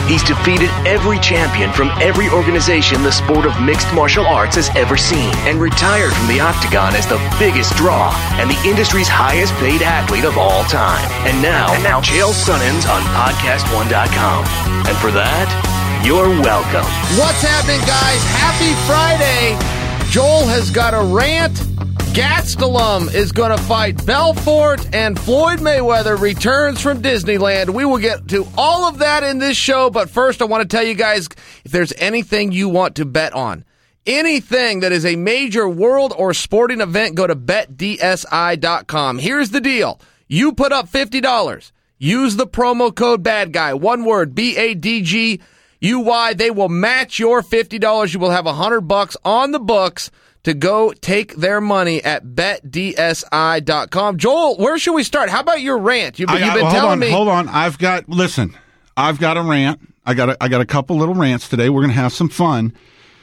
He's defeated every champion from every organization the sport of mixed martial arts has ever seen and retired from the octagon as the biggest draw and the industry's highest paid athlete of all time. And now Chael Sonnens on podcast1.com. And for that, you're welcome. What's happening, guys? Happy Friday. Joel has got a rant. Gastelum is going to fight Belfort, and Floyd Mayweather returns from Disneyland. We will get to all of that in this show, but first I want to tell you guys, if there's anything you want to bet on, anything that is a major world or sporting event, go to betdsi.com. Here's the deal. You put up $50. Use the promo code BADGUY. One word, BADGUY. They will match your $50. You will have $100 on the books to go take their money at betdsi.com. Joel, where should we start? How about your rant? You've been telling me. Hold on. I've got a rant. I got a couple little rants today. We're going to have some fun.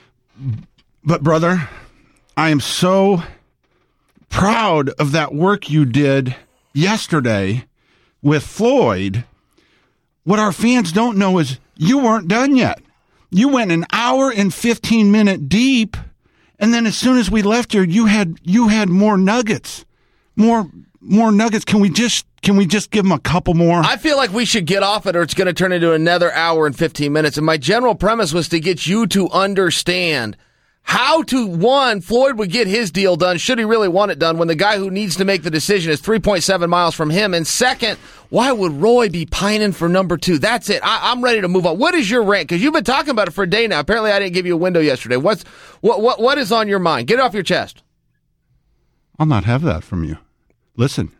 But, brother, I am so proud of that work you did yesterday with Floyd. What our fans don't know is you weren't done yet. You went an hour and 15-minute deep. And then as soon as we left here, you had more nuggets, more nuggets. Can we just give them a couple more? I feel like we should get off it, or it's going to turn into another hour and 15 minutes. And my general premise was to get you to understand how Floyd would get his deal done, should he really want it done, when the guy who needs to make the decision is 3.7 miles from him. And second, why would Roy be pining for number 2? That's it. I'm ready to move on. What is your rant? Because you've been talking about it for a day now. Apparently, I didn't give you a window yesterday. What is on your mind? Get it off your chest. I'll not have that from you. Listen.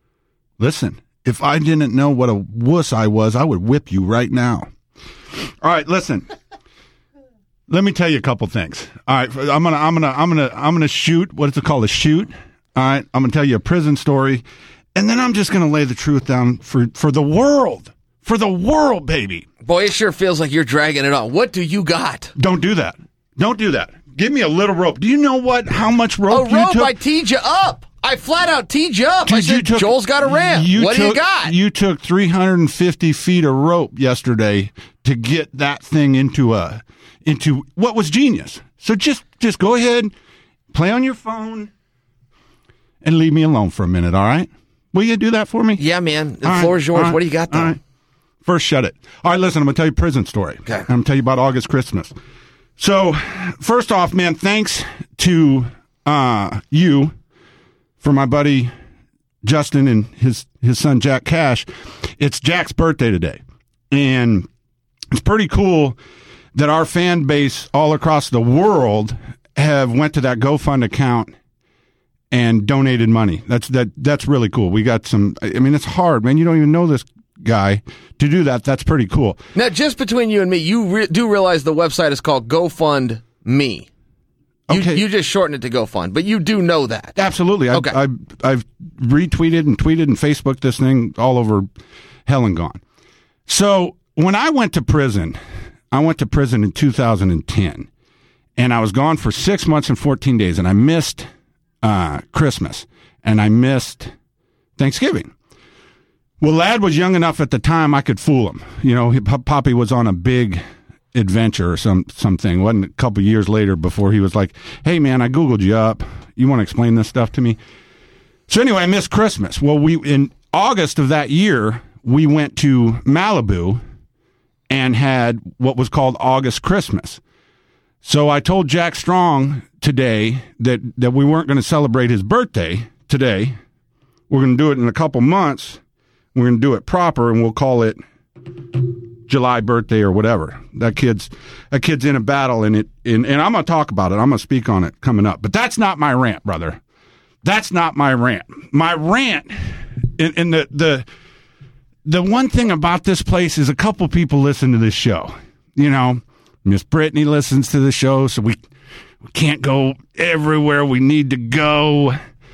If I didn't know what a wuss I was, I would whip you right now. All right, listen. Let me tell you a couple things. All right, I'm gonna shoot. What is it called? A shoot. All right, I'm gonna tell you a prison story, and then I'm just gonna lay the truth down for the world, baby. Boy, it sure feels like you're dragging it on. What do you got? Don't do that. Give me a little rope. Do you know how much rope you took? I teed you up. I flat out teed you up. I said, Joel's got a rant. What do you got? You took 350 feet of rope yesterday to get that thing into what was genius. So just go ahead, play on your phone, and leave me alone for a minute, all right? Will you do that for me? Yeah, man. The floor is yours. Right. What do you got, though? Right. First, shut it. All right, listen, I'm going to tell you a prison story. Okay. I'm going to tell you about August Christmas. So, first off, man, thanks to you for my buddy Justin and his son Jack Cash. It's Jack's birthday today, and it's pretty cool that our fan base all across the world have went to that GoFund account and donated money. That's really cool. We got some. I mean, it's hard, man. You don't even know this guy to do that. That's pretty cool. Now, just between you and me, you do realize the website is called GoFundMe. Okay. You just shorten it to GoFund, but you do know that. Absolutely. Okay. I've retweeted and tweeted and Facebooked this thing all over hell and gone. So when I went to prison in 2010, and I was gone for 6 months and 14 days, and I missed Christmas, and I missed Thanksgiving. Well, Lad was young enough at the time I could fool him. You know, Poppy was on a big adventure or something. It wasn't a couple years later before he was like, hey, man, I Googled you up. You want to explain this stuff to me? So anyway, I missed Christmas. Well, in August of that year, we went to Malibu and had what was called August Christmas. So I told Jack Strong today that we weren't going to celebrate his birthday today. We're going to do it in a couple months. We're going to do it proper, and we'll call it July birthday or whatever. That kid's in a battle, and I'm going to talk about it. I'm going to speak on it coming up. But that's not my rant, brother. That's not my rant. My rant, and the one thing about this place is a couple people listen to this show. You know, Miss Brittany listens to the show, so we can't go everywhere we need to go.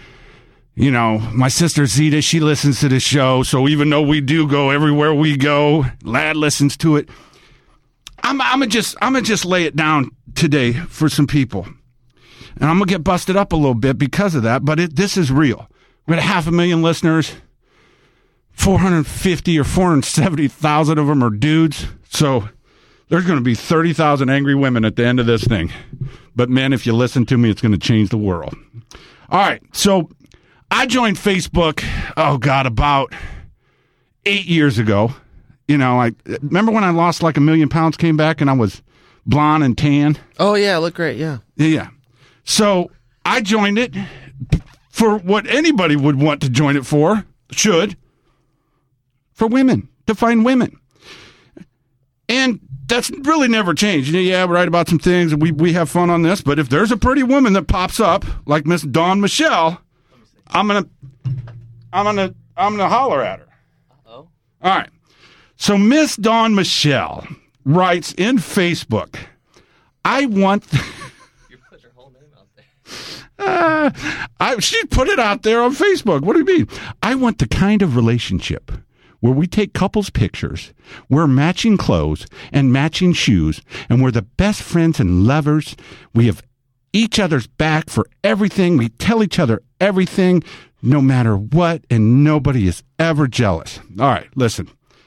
You know, my sister Zita, she listens to the show, so even though we do go everywhere we go, Lad listens to it. I'm gonna just lay it down today for some people, and I'm gonna get busted up a little bit because of that. But this is real. We got 500,000 listeners. 450 or 470,000 of them are dudes. So There's going to be 30,000 angry women at the end of this thing. But, man, if you listen to me, it's going to change the world. All right, so I joined Facebook, about 8 years ago. You know, I remember when I lost like 1 million pounds, came back, and I was blonde and tan? Oh, yeah, look great, yeah. Yeah. So I joined it for what anybody would want to join it for, for women, to find women. And that's really never changed. Yeah, we write about some things, and we have fun on this, but if there's a pretty woman that pops up, like Miss Dawn Michelle, I'm gonna holler at her. Uh-oh. All right. So Miss Dawn Michelle writes in Facebook, I want... You put your whole name out there. She put it out there on Facebook. What do you mean? I want the kind of relationship where we take couples pictures, wear matching clothes and matching shoes, and we're the best friends and lovers. We have each other's back for everything. We tell each other everything, no matter what, and nobody is ever jealous. All right, listen.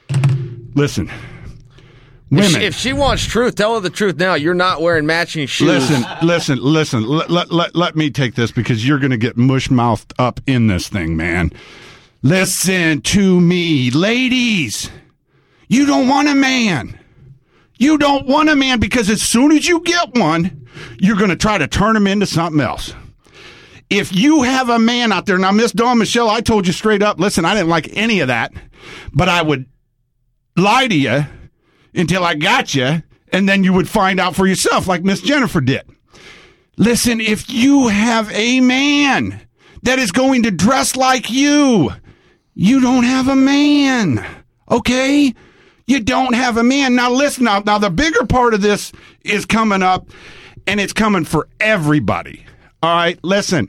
Women. If she wants truth, tell her the truth now. You're not wearing matching shoes. Listen. Let me take this because you're going to get mush-mouthed up in this thing, man. Listen to me, ladies. You don't want a man. You don't want a man because as soon as you get one, you're going to try to turn him into something else. If you have a man out there, now, Miss Dawn Michelle, I told you straight up, listen, I didn't like any of that, but I would lie to you until I got you, and then you would find out for yourself like Miss Jennifer did. Listen, if you have a man that is going to dress like you, you don't have a man, okay? You don't have a man. Now, listen, now the bigger part of this is coming up, and it's coming for everybody, all right? Listen,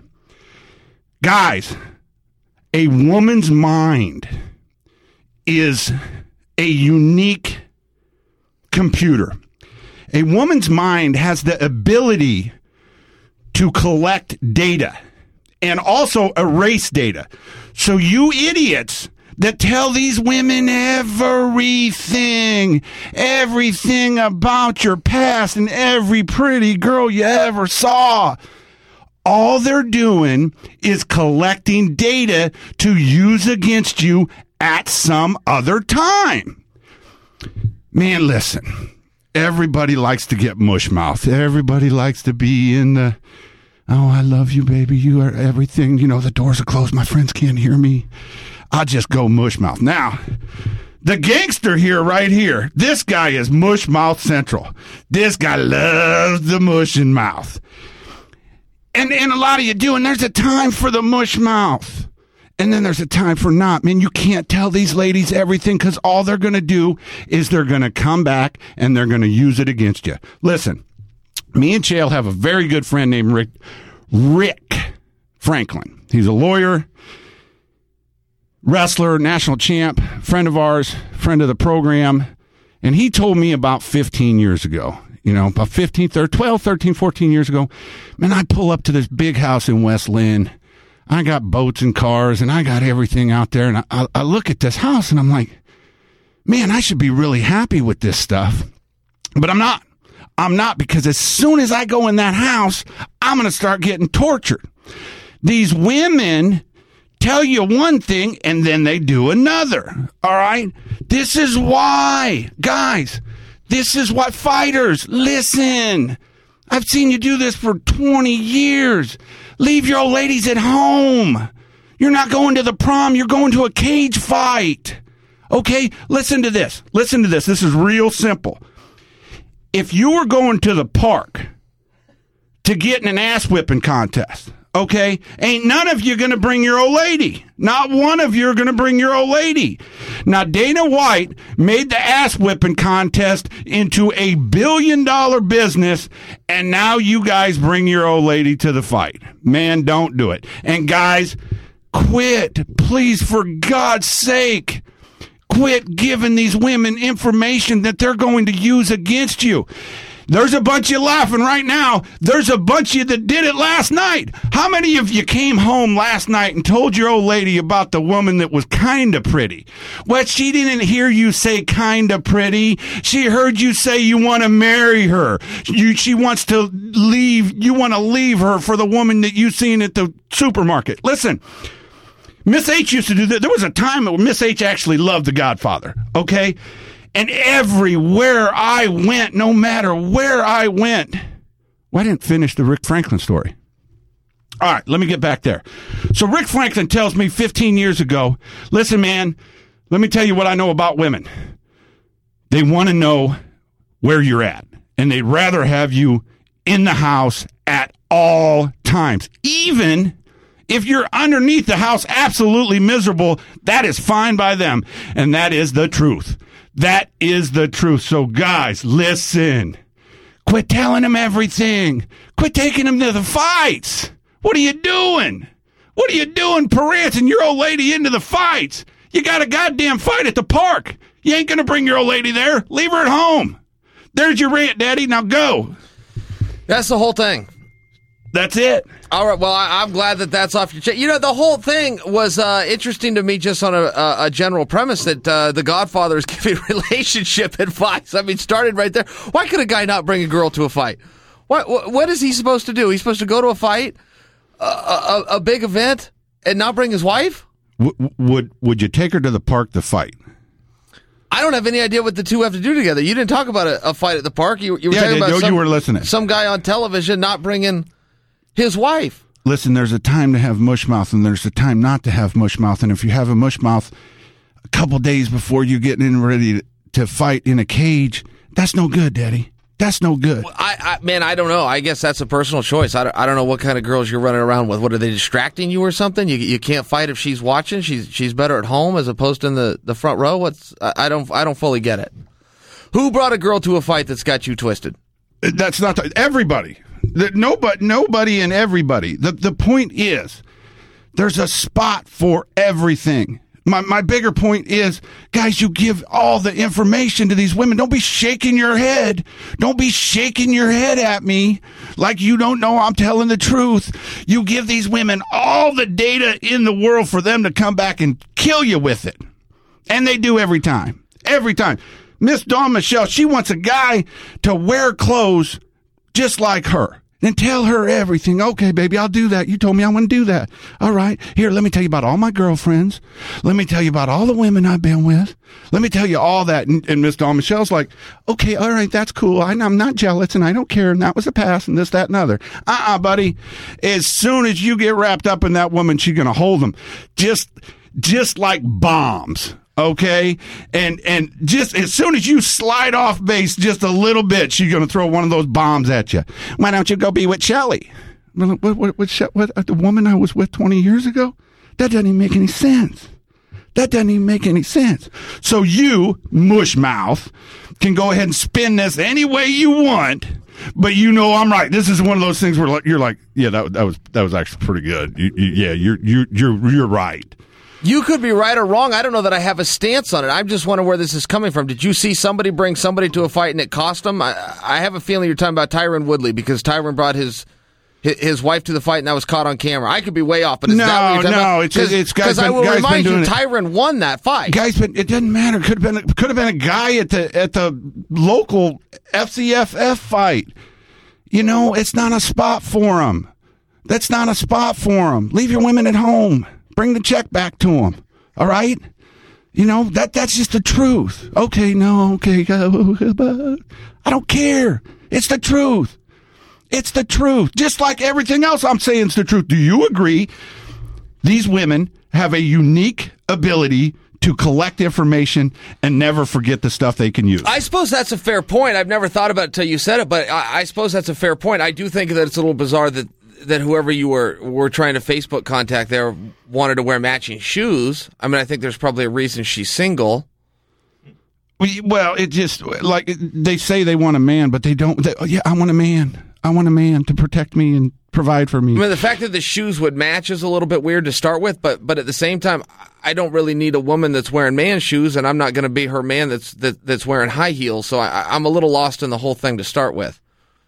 guys, a woman's mind is a unique computer. A woman's mind has the ability to collect data and also erase data. So you idiots that tell these women everything about your past and every pretty girl you ever saw, all they're doing is collecting data to use against you at some other time. Man, listen, everybody likes to get mush mouth. Everybody likes to be in the, oh, I love you, baby. You are everything. You know, the doors are closed. My friends can't hear me. I'll just go mush mouth. Now, the gangster here, right here, this guy is mush mouth central. This guy loves the mush in mouth. And a lot of you do, and there's a time for the mush mouth. And then there's a time for not. Man, you can't tell these ladies everything because all they're going to do is they're going to come back and they're going to use it against you. Listen, me and Chael have a very good friend named Rick Franklin. He's a lawyer, wrestler, national champ, friend of ours, friend of the program. And he told me about 15 years ago, about 13, 14 years ago, man, I pull up to this big house in West Lynn. I got boats and cars, and I got everything out there, and I look at this house, and I'm like, man, I should be really happy with this stuff. But I'm not. I'm not, because as soon as I go in that house, I'm going to start getting tortured. These women tell you one thing, and then they do another, all right? This is why, guys, fighters, listen. I've seen you do this for 20 years. Leave your old ladies at home. You're not going to the prom. You're going to a cage fight. Okay? Listen to this. This is real simple. If you were going to the park to get in an ass whipping contest, okay, ain't none of you going to bring your old lady. Not one of you are going to bring your old lady. Now, Dana White made the ass whipping contest into a $1 billion business, and now you guys bring your old lady to the fight. Man, don't do it. And guys, quit. Please, for God's sake, quit giving these women information that they're going to use against you. There's a bunch of you laughing right now. There's a bunch of you that did it last night. How many of you came home last night and told your old lady about the woman that was kind of pretty? Well, she didn't hear you say kind of pretty. She heard you say you want to marry her. She wants to leave. You want to leave her for the woman that you seen at the supermarket. Listen, Miss H used to do that. There was a time when Miss H actually loved The Godfather, okay? And everywhere I went, no matter where I went, well, I didn't finish the Rick Franklin story. All right, let me get back there. So Rick Franklin tells me 15 years ago, listen, man, let me tell you what I know about women. They want to know where you're at, and they'd rather have you in the house at all times. Even if you're underneath the house absolutely miserable, that is fine by them, and that is the truth. That is the truth. So, guys, listen. Quit telling them everything. Quit taking them to the fights. What are you doing? What are you doing, parenting your old lady into the fights? You got a goddamn fight at the park. You ain't going to bring your old lady there. Leave her at home. There's your rant, Daddy. Now go. That's the whole thing. That's it. All right. Well, I'm glad that that's off your chest. You know, the whole thing was interesting to me just on a general premise that The Godfather is giving relationship advice. I mean, started right there. Why could a guy not bring a girl to a fight? What is he supposed to do? He's supposed to go to a fight, a big event, and not bring his wife? Would you take her to the park to fight? I don't have any idea what the two have to do together. You didn't talk about a fight at the park. You were talking about you were listening. Some guy on television not bringing his wife. Listen, there's a time to have mush mouth and there's a time not to have mush mouth. And if you have a mush mouth a couple days before you get in ready to fight in a cage, that's no good, Daddy. That's no good. Man, I don't know. I guess that's a personal choice. I don't know what kind of girls you're running around with. What, are they distracting you or something? You can't fight if she's watching. She's better at home as opposed to in the front row. I don't fully get it. Who brought a girl to a fight that's got you twisted? That's not everybody. Nobody and everybody. The point is, there's a spot for everything. My bigger point is, guys, you give all the information to these women. Don't be shaking your head. Don't be shaking your head at me like you don't know I'm telling the truth. You give these women all the data in the world for them to come back and kill you with it. And they do every time. Every time. Miss Dawn Michelle, she wants a guy to wear clothes just like her. And tell her everything. Okay, baby, I'll do that. You told me I want to do that. All right. Here, let me tell you about all my girlfriends. Let me tell you about all the women I've been with. Let me tell you all that. And Miss Dawn Michelle's like, okay, all right, that's cool. I'm not jealous and I don't care. And that was the past and this, that, and other. Buddy. As soon as you get wrapped up in that woman, she's going to hold them. Just like bombs. Okay, and just as soon as you slide off base just a little bit, she's going to throw one of those bombs at you. Why don't you go be with Shelley? What the woman I was with 20 years ago? That doesn't even make any sense. That doesn't even make any sense. So you, mushmouth, can go ahead and spin this any way you want, but you know I'm right. This is one of those things where you're like, yeah, that was actually pretty good. You're right. You could be right or wrong. I don't know that I have a stance on it. I'm just wondering where this is coming from. Did you see somebody bring somebody to a fight and it cost them? I have a feeling you're talking about Tyron Woodley because Tyron brought his wife to the fight and that was caught on camera. I could be way off, but it's not what you're talking about. It's guys. Because I will remind you, Tyron won that fight. Guys, but it doesn't matter. Could have been a guy at the local FCFF fight. You know, it's not a spot for him. That's not a spot for him. Leave your women at home. Bring the check back to them. All right? You know, that's just the truth. Okay, no, okay. I don't care. It's the truth. It's the truth. Just like everything else I'm saying is the truth. Do you agree? These women have a unique ability to collect information and never forget the stuff they can use. I suppose that's a fair point. I've never thought about it until you said it, but I suppose that's a fair point. I do think that it's a little bizarre that whoever you were trying to Facebook contact there wanted to wear matching shoes. I mean, I think there's probably a reason she's single. Well, it just, like, they say they want a man, but they don't. I want a man. I want a man to protect me and provide for me. I mean, the fact that the shoes would match is a little bit weird to start with, but at the same time, I don't really need a woman that's wearing man shoes, and I'm not going to be her man that's wearing high heels. So I'm a little lost in the whole thing to start with.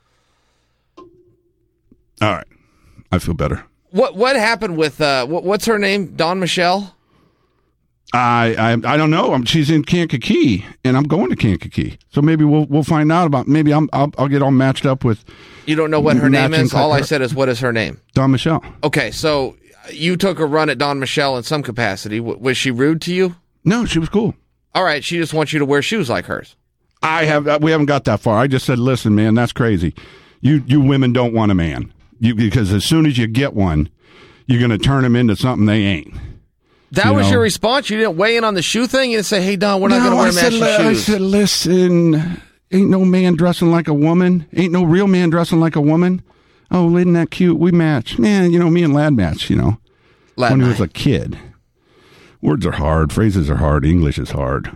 All right, I feel better. What happened with what's her name? Dawn Michelle? I don't know. She's in Kankakee, and I'm going to Kankakee. So maybe we'll find out about. Maybe I'll get all matched up with. You don't know what her name is. All I said is, what is her name? Dawn Michelle. Okay, so you took a run at Dawn Michelle in some capacity. Was she rude to you? No, she was cool. All right, she just wants you to wear shoes like hers. We haven't got that far. I just said, listen, man, that's crazy. You women don't want a man. Because as soon as you get one, you're going to turn them into something they ain't. That was your response? You didn't weigh in on the shoe thing? You didn't say, hey, Don, we're not going to wear matching shoes? I said, listen, ain't no man dressing like a woman. Ain't no real man dressing like a woman. Oh, isn't that cute? We match. Man, me and Lad match, when he was a kid. Words are hard. Phrases are hard. English is hard.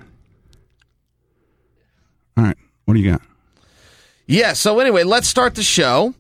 All right. What do you got? Yeah, so anyway, let's start the show.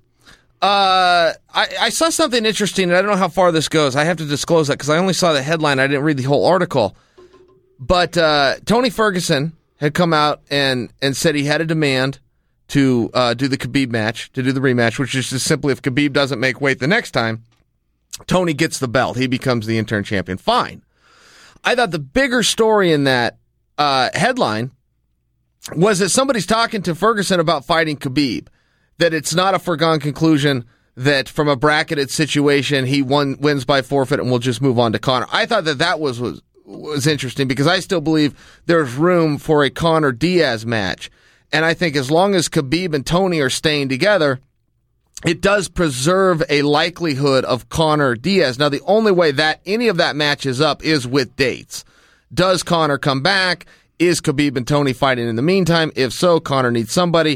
I saw something interesting, and I don't know how far this goes. I have to disclose that because I only saw the headline. I didn't read the whole article. But Tony Ferguson had come out and said he had a demand to do the Khabib match, to do the rematch, which is just simply if Khabib doesn't make weight the next time, Tony gets the belt. He becomes the interim champion. Fine. I thought the bigger story in that headline was that somebody's talking to Ferguson about fighting Khabib. That it's not a foregone conclusion that from a bracketed situation he wins by forfeit and we'll just move on to Conor. I thought that was interesting because I still believe there's room for a Conor Diaz match. And I think as long as Khabib and Tony are staying together, it does preserve a likelihood of Conor Diaz. Now, the only way that any of that matches up is with dates. Does Conor come back? Is Khabib and Tony fighting in the meantime? If so, Conor needs somebody.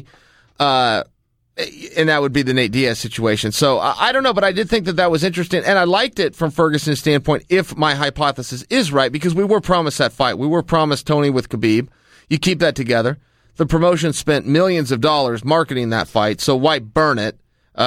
And that would be the Nate Diaz situation. So I don't know, but I did think that was interesting, and I liked it from Ferguson's standpoint if my hypothesis is right, because we were promised that fight. We were promised Tony with Khabib. You keep that together. The promotion spent millions of dollars marketing that fight, so why burn it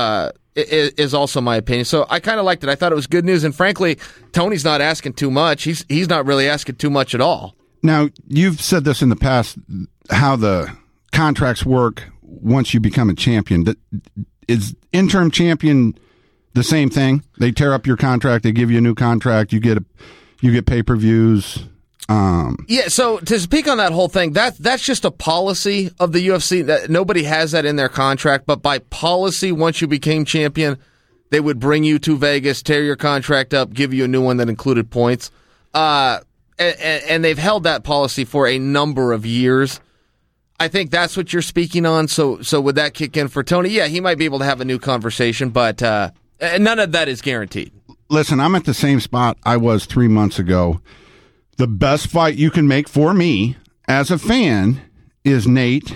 is also my opinion. So I kind of liked it. I thought it was good news, and frankly, Tony's not asking too much. He's not really asking too much at all. Now, you've said this in the past, how the contracts work once you become a champion. Is interim champion the same thing? They tear up your contract, they give you a new contract, you get pay-per-views. Yeah, so to speak on that whole thing, that's just a policy of the UFC. That nobody has that in their contract, but by policy, once you became champion, they would bring you to Vegas, tear your contract up, give you a new one that included points. And they've held that policy for a number of years. I think that's what you're speaking on. So would that kick in for Tony? Yeah, he might be able to have a new conversation, but none of that is guaranteed. Listen, I'm at the same spot I was 3 months ago. The best fight you can make for me as a fan is Nate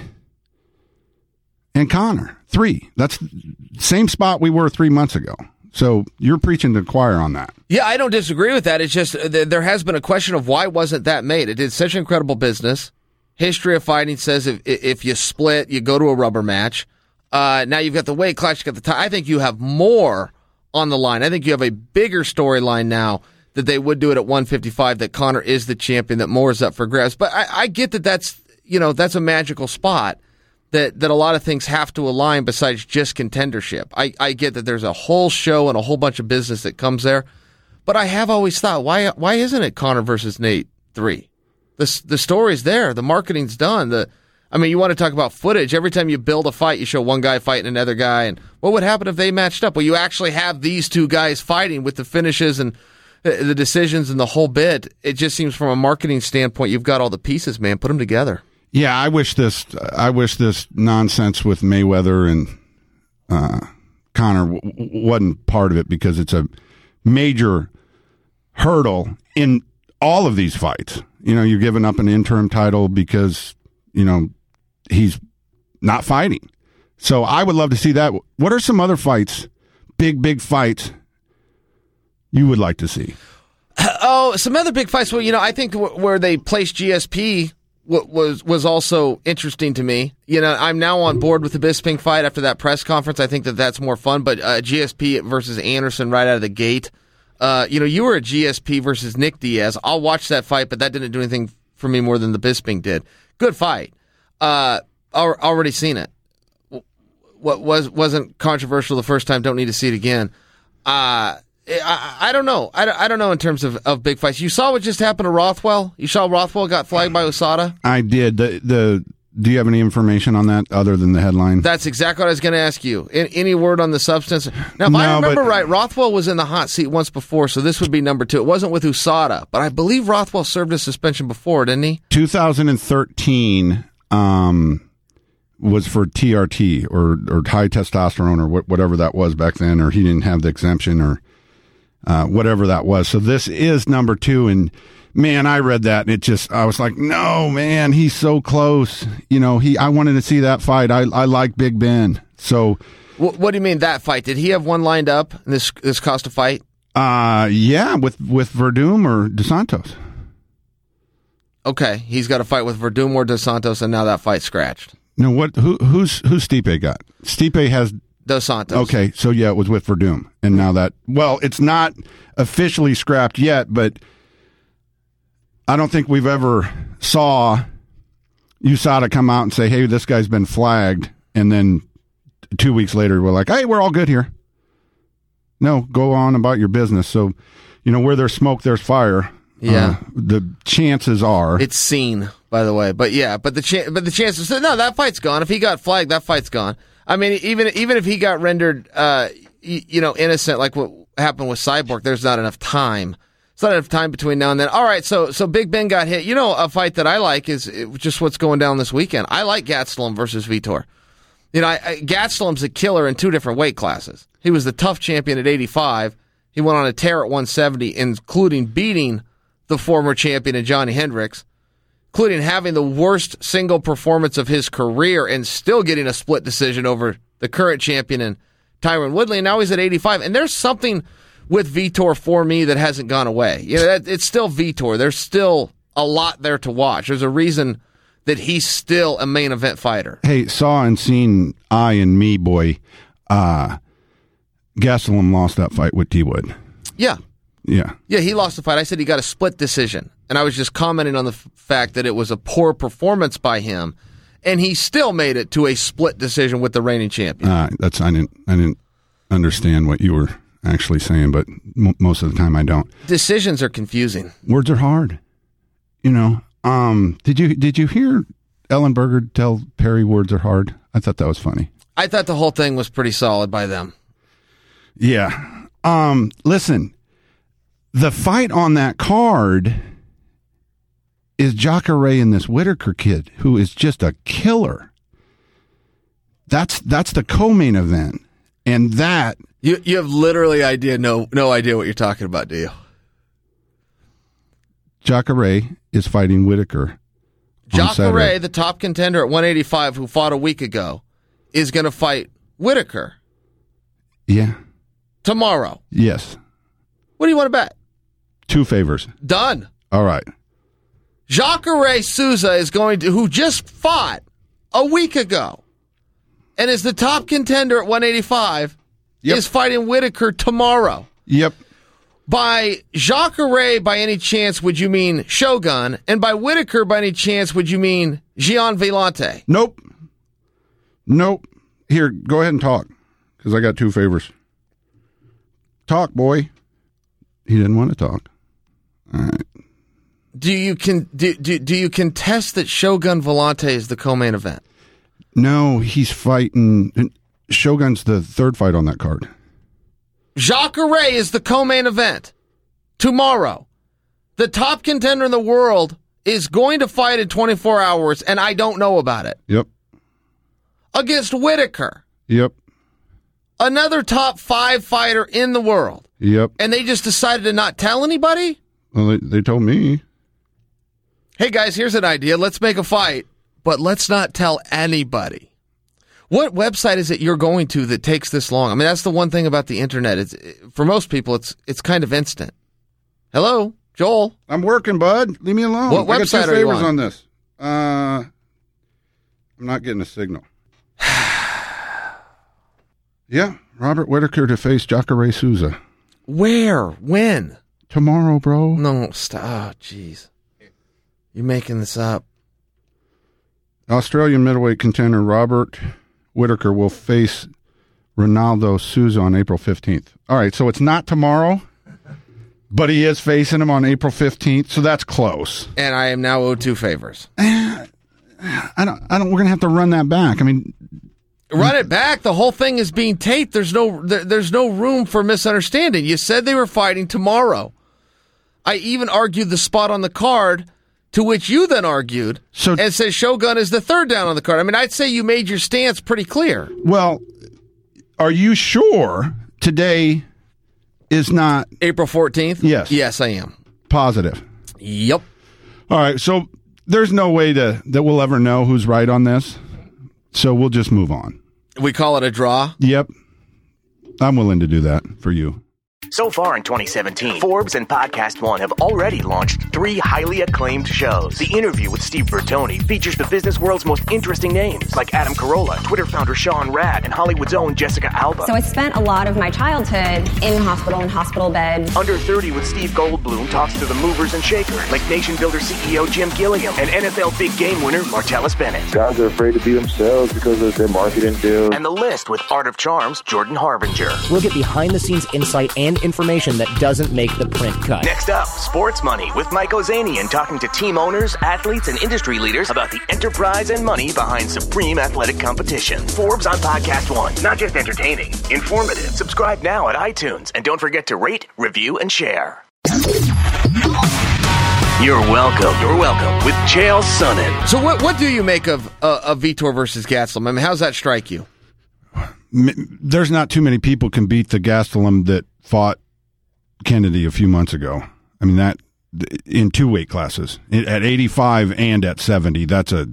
and Conor. 3. That's the same spot we were 3 months ago. So you're preaching to the choir on that. Yeah, I don't disagree with that. It's just there has been a question of why wasn't that made? It did such incredible business. History of fighting says if you split, you go to a rubber match. Now you've got the weight class, you've got the time. I think you have more on the line. I think you have a bigger storyline now that they would do it at 155, that Conor is the champion, that more is up for grabs. But I get that's a magical spot that a lot of things have to align besides just contendership. I get that there's a whole show and a whole bunch of business that comes there. But I have always thought, why isn't it Conor versus Nate 3? The story's there. The marketing's done. You want to talk about footage. Every time you build a fight, you show one guy fighting another guy. And what would happen if they matched up? Well, you actually have these two guys fighting with the finishes and the decisions and the whole bit. It just seems from a marketing standpoint, you've got all the pieces, man. Put them together. Yeah, I wish this nonsense with Mayweather and Conor wasn't part of it, because it's a major hurdle in all of these fights. You're giving up an interim title because, he's not fighting. So I would love to see that. What are some other fights, big fights, you would like to see? Oh, some other big fights. Well, I think where they place GSP was also interesting to me. You know, I'm now on board with the Bisping fight after that press conference. I think that's more fun. But GSP versus Anderson right out of the gate. You were a GSP versus Nick Diaz. I'll watch that fight, but that didn't do anything for me more than the Bisping did. Good fight. Already seen it. What wasn't controversial the first time. Don't need to see it again. I don't know. I don't know in terms of big fights. You saw what just happened to Rothwell? You saw Rothwell got flagged by USADA? I did. Do you have any information on that other than the headline? That's exactly what I was going to ask you. Any word on the substance? Now, if I remember right, Rothwell was in the hot seat once before, so this would be number 2. It wasn't with USADA, but I believe Rothwell served a suspension before, didn't he? 2013 was for TRT or high testosterone or whatever that was back then, or he didn't have the exemption or whatever that was. So this is number 2, and man, I read that and I was like, no, man, he's so close. You know, I wanted to see that fight. I like Big Ben. So, what do you mean that fight? Did he have one lined up? And this cost a fight? Yeah, with Verdum or Dos Santos. Okay, he's got a fight with Verdum or Dos Santos, and now that fight's scratched. No, who's Stipe got? Stipe has Dos Santos. Okay, so yeah, it was with Verdum, and now it's not officially scrapped yet, but I don't think we've ever saw USADA come out and say, hey, this guy's been flagged, and then 2 weeks later we're like, hey, we're all good here. No, go on about your business. So, where there's smoke, there's fire. Yeah. The chances are. It's seen, by the way. But yeah, but the chances, no, that fight's gone. If he got flagged, that fight's gone. I mean, even if he got rendered, innocent, like what happened with Cyborg, there's not enough time. It's not enough time between now and then. All right, so Big Ben got hit. A fight that I like is just what's going down this weekend. I like Gastelum versus Vitor. Gastelum's a killer in 2 different weight classes. He was the tough champion at 85. He went on a tear at 170, including beating the former champion in Johnny Hendricks, including having the worst single performance of his career and still getting a split decision over the current champion in Tyron Woodley. And now he's at 85. And there's something with Vitor for me that hasn't gone away. It's still Vitor. There's still a lot there to watch. There's a reason that he's still a main event fighter. Hey, saw and seen I and me, boy. Gastelum lost that fight with T-Wood. Yeah. Yeah. Yeah, he lost the fight. I said he got a split decision. And I was just commenting on the fact that it was a poor performance by him. And he still made it to a split decision with the reigning champion. I didn't understand what you were actually saying, but most of the time I don't. Decisions are confusing. Words are hard. Did you hear Ellen Berger tell Perry words are hard? I thought that was funny. I thought the whole thing was pretty solid by them. Yeah. Listen, the fight on that card is Jacare and this Whitaker kid, who is just a killer. That's the co-main event, and that you have literally no idea what you're talking about, do you? Jacare is fighting Whitaker. Jacare, the top contender at 185, who fought a week ago, is going to fight Whitaker. Yeah. Tomorrow. Yes. What do you want to bet? 2 favors. Done. All right. Jacare Souza is who just fought a week ago and is the top contender at 185, is fighting Whitaker tomorrow. Yep. By Jacare, by any chance, would you mean Shogun? And by Whitaker, by any chance, would you mean Gian Villante? Nope. Here, go ahead and talk, because I got 2 favors. Talk, boy. He didn't want to talk. All right. Do you contest that Shogun Villante is the co-main event? No, he's fighting. Shogun's the 3rd fight on that card. Jacare is the co-main event tomorrow. The top contender in the world is going to fight in 24 hours, and I don't know about it. Yep. Against Whitaker. Yep. Another top 5 fighter in the world. Yep. And they just decided to not tell anybody? Well, they told me. Hey, guys, here's an idea. Let's make a fight, but let's not tell anybody. What website is it you're going to that takes this long? I mean, that's the one thing about the internet. For most people, it's kind of instant. Hello, Joel. I'm working, bud. Leave me alone. What website I got 2 are you favors on? on this. I'm not getting a signal. Yeah, Robert Whittaker to face Jacare Souza. Where? When? Tomorrow, bro. No, stop. Oh, jeez. You're making this up. Australian middleweight contender Robert Whittaker will face Ronaldo Souza on April 15th. All right, so it's not tomorrow, but he is facing him on April 15th, so that's close. And I am now owed 2 favors. I don't. We're gonna have to run that back. I mean, run it back. The whole thing is being taped. There's no room for misunderstanding. You said they were fighting tomorrow. I even argued the spot on the card, to which you then argued and said Shogun is the third down on the card. I mean, I'd say you made your stance pretty clear. Well, are you sure today is not April 14th? Yes. Yes, I am. Positive. Yep. All right, so there's no way that we'll ever know who's right on this, so we'll just move on. We call it a draw? Yep. I'm willing to do that for you. So far in 2017, Forbes and Podcast One have already launched 3 highly acclaimed shows. The Interview with Steve Bertoni features the business world's most interesting names, like Adam Carolla, Twitter founder Sean Rad, and Hollywood's own Jessica Alba. So I spent a lot of my childhood in hospital bed. Under 30 with Steve Goldblum talks to the movers and shakers, like Nation Builder CEO Jim Gilliam and NFL big game winner Martellus Bennett. Guys are afraid to be themselves because of their marketing deal. And The List with Art of Charms, Jordan Harbinger. We'll get behind-the-scenes insight and information that doesn't make the print cut. Next up, Sports Money with Mike Ozanian talking to team owners, athletes, and industry leaders about the enterprise and money behind supreme athletic competition. Forbes on Podcast One. Not just entertaining, informative. Subscribe now at iTunes, and don't forget to rate, review, and share. You're welcome with Chael Sonnen. So what do you make of Vitor versus Gastelum? I mean, how's that strike you? There's not too many people can beat the Gastelum that fought Kennedy a few months ago. I mean, that in 2 weight classes at 85 and at 70. That's a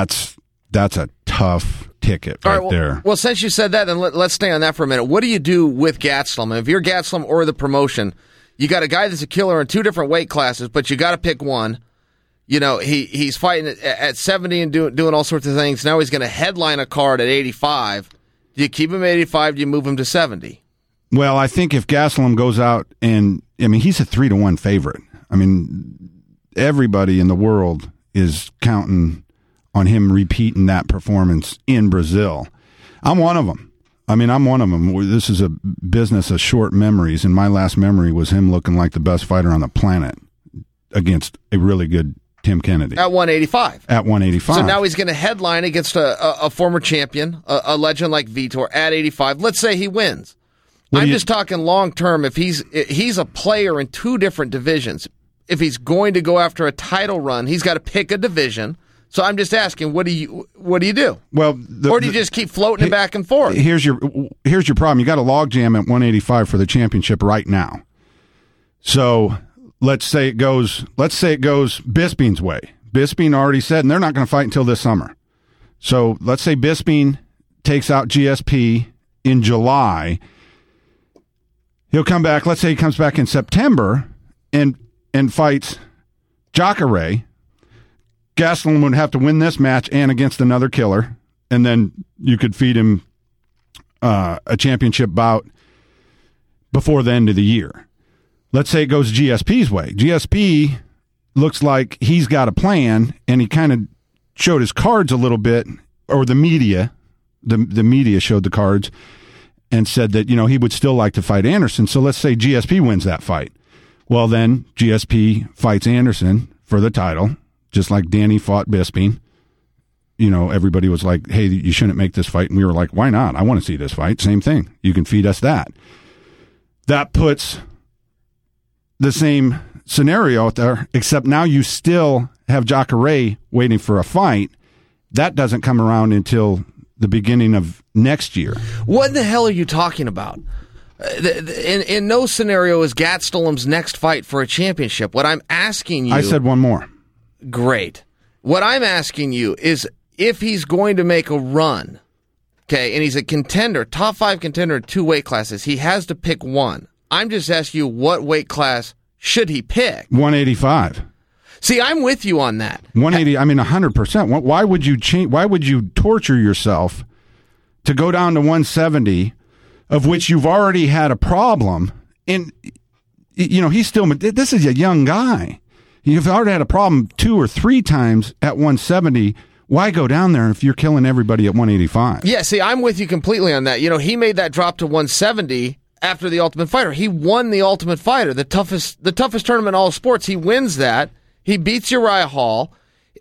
tough ticket there. Well, since you said that, then let's stay on that for a minute. What do you do with Gastelum? If you're Gastelum or the promotion, you got a guy that's a killer in 2 different weight classes, but you got to pick one. You know, he's fighting at 70 and doing all sorts of things. Now he's going to headline a card at 85. Do you keep him at 85? Do you move him to 70? Well, I think if Gastelum goes out he's a 3-1 favorite. I mean, everybody in the world is counting on him repeating that performance in Brazil. I'm one of them. This is a business of short memories, and my last memory was him looking like the best fighter on the planet against a really good Tim Kennedy. At 185. At 185. So now he's going to headline against a former champion, a legend like Vitor, at 85. Let's say he wins. I'm just talking long term. If he's a player in 2 different divisions, if he's going to go after a title run, he's got to pick a division. So I'm just asking, what do you do? Well, or do you just keep floating it back and forth? Here's your problem. You got a logjam at 185 for the championship right now. So let's say it goes Bisping's way. Bisping already said, and they're not going to fight until this summer. So let's say Bisping takes out GSP in July. He'll come back. Let's say he comes back in September and fights Jacare. Gastelum would have to win this match and against another killer, and then you could feed him a championship bout before the end of the year. Let's say it goes GSP's way. GSP looks like he's got a plan, and he kind of showed his cards a little bit, or the media showed the cards and said that, he would still like to fight Anderson. So let's say GSP wins that fight. Well, then GSP fights Anderson for the title, just like Danny fought Bisping. Everybody was like, hey, you shouldn't make this fight. And we were like, why not? I want to see this fight. Same thing. You can feed us that. That puts the same scenario out there, except now you still have Jacare waiting for a fight. That doesn't come around until the beginning of next year. What in the hell are you talking about? In no scenario is Gastelum's next fight for a championship. What I'm asking you... I said one more. Great. What I'm asking you is if he's going to make a run, okay, and he's a contender, top 5 contender in 2 weight classes, he has to pick one. I'm just asking you, what weight class should he pick? 185. See, I'm with you on that. 180. I mean, 100%. Why would you change? Why would you torture yourself to go down to 170, of which you've already had a problem? And he's still. This is a young guy. You've already had a problem 2 or 3 times at 170. Why go down there if you're killing everybody at 185? Yeah, see, I'm with you completely on that. He made that drop to 170 after the Ultimate Fighter. He won the Ultimate Fighter, the toughest tournament in all of sports. He wins that. He beats Uriah Hall.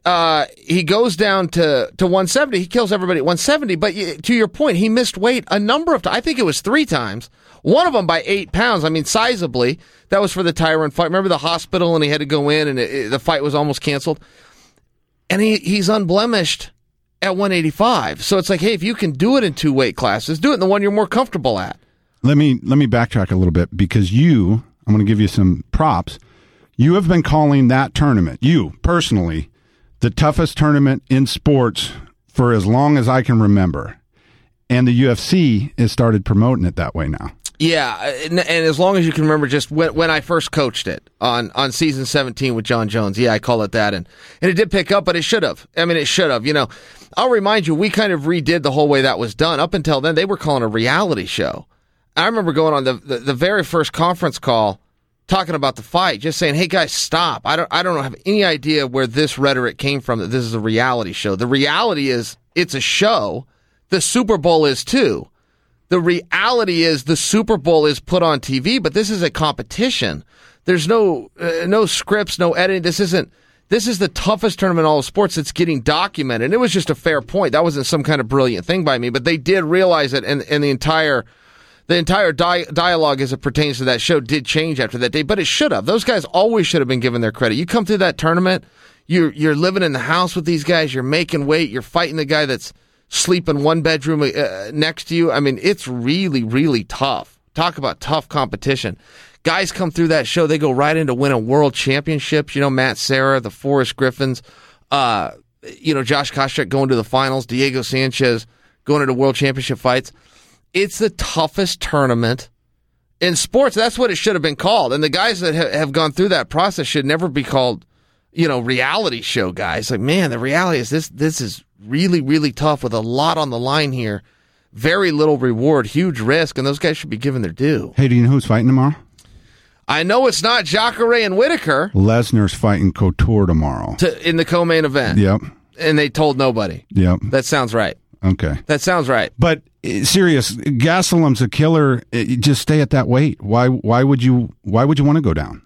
He goes down to 170. He kills everybody at 170. But to your point, he missed weight a number of times. I think it was 3 times. One of them by 8 pounds. I mean, sizably. That was for the Tyron fight. Remember the hospital, and he had to go in, and the fight was almost canceled. And he's unblemished at 185. So it's like, hey, if you can do it in 2 weight classes, do it in the one you're more comfortable at. Let me backtrack a little bit, because I'm going to give you some props. You have been calling that tournament, you personally, the toughest tournament in sports for as long as I can remember. And the UFC has started promoting it that way now. Yeah, and as long as you can remember, just when I first coached it on season 17 with John Jones, I call it that, and it did pick up, but it should have. I mean, it should have. I'll remind you, we kind of redid the whole way that was done. Up until then, they were calling a reality show. I remember going on the very first conference call, talking about the fight, just saying, "Hey guys, stop! I don't have any idea where this rhetoric came from. That this is a reality show. The reality is it's a show. The Super Bowl is too." The reality is the Super Bowl is put on TV, but this is a competition. There's no scripts, no editing. This is the toughest tournament in all of sports that's getting documented. And it was just a fair point. That wasn't some kind of brilliant thing by me, but they did realize it, and the entire dialogue as it pertains to that show did change after that day, but it should have. Those guys always should have been given their credit. You come through that tournament, you're living in the house with these guys, you're making weight, you're fighting the guy that's sleep in one bedroom next to you. I mean, it's really, really tough. Talk about tough competition. Guys come through that show, they go right into winning world championships. Matt Serra, the Forrest Griffins, Josh Koscheck going to the finals, Diego Sanchez going into world championship fights. It's the toughest tournament in sports. That's what it should have been called. And the guys that have gone through that process should never be called, reality show guys. Like, man, the reality is this is really, really tough with a lot on the line here. Very little reward, huge risk, and those guys should be given their due. Hey, do you know who's fighting tomorrow? I know it's not Jacare and Whitaker. Lesnar's fighting Couture tomorrow. In the co-main event. Yep. And they told nobody. Yep. That sounds right. Okay. That sounds right. But serious, Gastelum's a killer. Just stay at that weight. Why would you want to go down?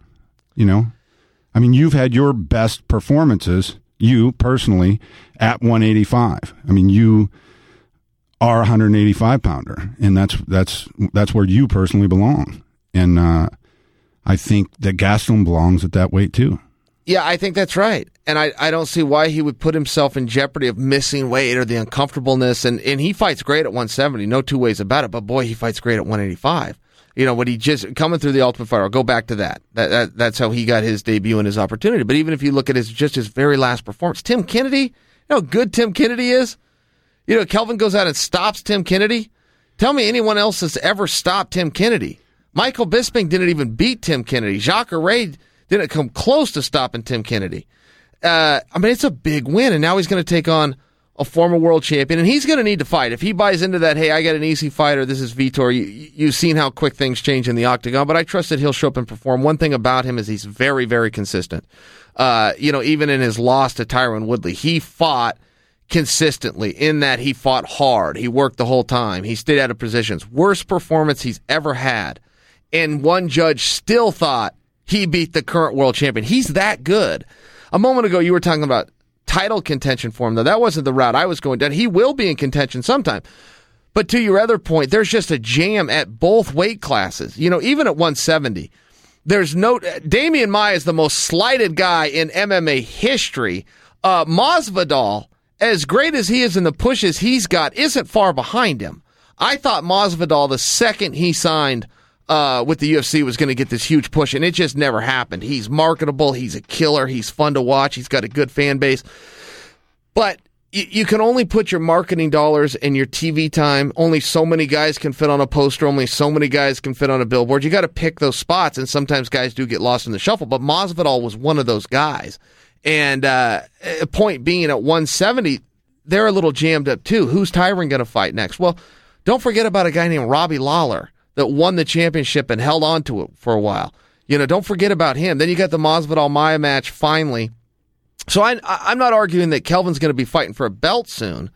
I mean, you've had your best performances, you personally, at 185. I mean, you are a 185 pounder, and that's where you personally belong. And I think that Gastelum belongs at that weight too. Yeah, I think that's right. And I don't see why he would put himself in jeopardy of missing weight or the uncomfortableness. And he fights great at 170, no two ways about it. But boy, he fights great at 185. When he just coming through the Ultimate Fighter, I'll go back to that. That's how he got his debut and his opportunity. But even if you look at his very last performance, Tim Kennedy, you know how good Tim Kennedy is? Kelvin goes out and stops Tim Kennedy. Tell me anyone else that's ever stopped Tim Kennedy. Michael Bisping didn't even beat Tim Kennedy. Jacare didn't come close to stopping Tim Kennedy. It's a big win, and now he's going to take on a former world champion, and he's going to need to fight. If he buys into that, hey, I got an easy fighter, this is Vitor, you've seen how quick things change in the octagon, but I trust that he'll show up and perform. One thing about him is he's very, very consistent. Even in his loss to Tyron Woodley, he fought consistently in that he fought hard. He worked the whole time. He stayed out of positions. Worst performance he's ever had. And one judge still thought he beat the current world champion. He's that good. A moment ago, you were talking about title contention for him, though. That wasn't the route I was going down. He will be in contention sometime. But to your other point, there's just a jam at both weight classes. Even at 170, Damian Maia is the most slighted guy in MMA history. Masvidal, as great as he is in the pushes he's got, isn't far behind him. I thought Masvidal, the second he signed with the UFC, was going to get this huge push, and it just never happened. He's marketable. He's a killer. He's fun to watch. He's got a good fan base. But you can only put your marketing dollars and your TV time. Only so many guys can fit on a poster. Only so many guys can fit on a billboard. You got to pick those spots, and sometimes guys do get lost in the shuffle. But Masvidal was one of those guys. And point being, at 170, they're a little jammed up too. Who's Tyron going to fight next? Well, don't forget about a guy named Robbie Lawler that won the championship and held on to it for a while. Don't forget about him. Then you got the Masvidal Maia match finally. So I'm not arguing that Kelvin's going to be fighting for a belt soon,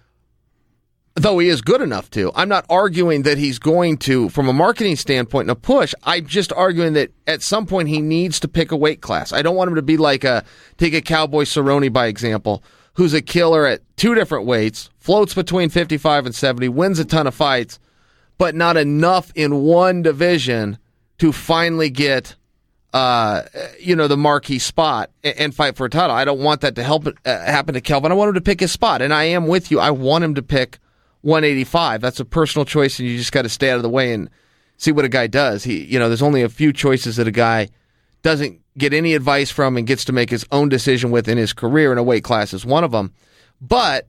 though he is good enough to. I'm not arguing that he's going to, from a marketing standpoint, and a push. I'm just arguing that at some point he needs to pick a weight class. I don't want him to be like take a Cowboy Cerrone, by example, who's a killer at 2 different weights, floats between 55 and 70, wins a ton of fights, but not enough in one division to finally get the marquee spot and fight for a title. I don't want that to happen to Kelvin. I want him to pick his spot, and I am with you. I want him to pick 185. That's a personal choice, and you just got to stay out of the way and see what a guy does. There's only a few choices that a guy doesn't get any advice from and gets to make his own decision with in his career, and a weight class is one of them. But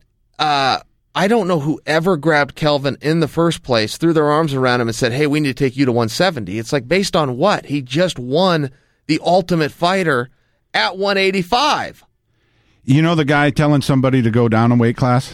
I don't know who ever grabbed Kelvin in the first place, threw their arms around him and said, hey, we need to take you to 170. It's like, based on what? He just won the Ultimate Fighter at 185. The guy telling somebody to go down a weight class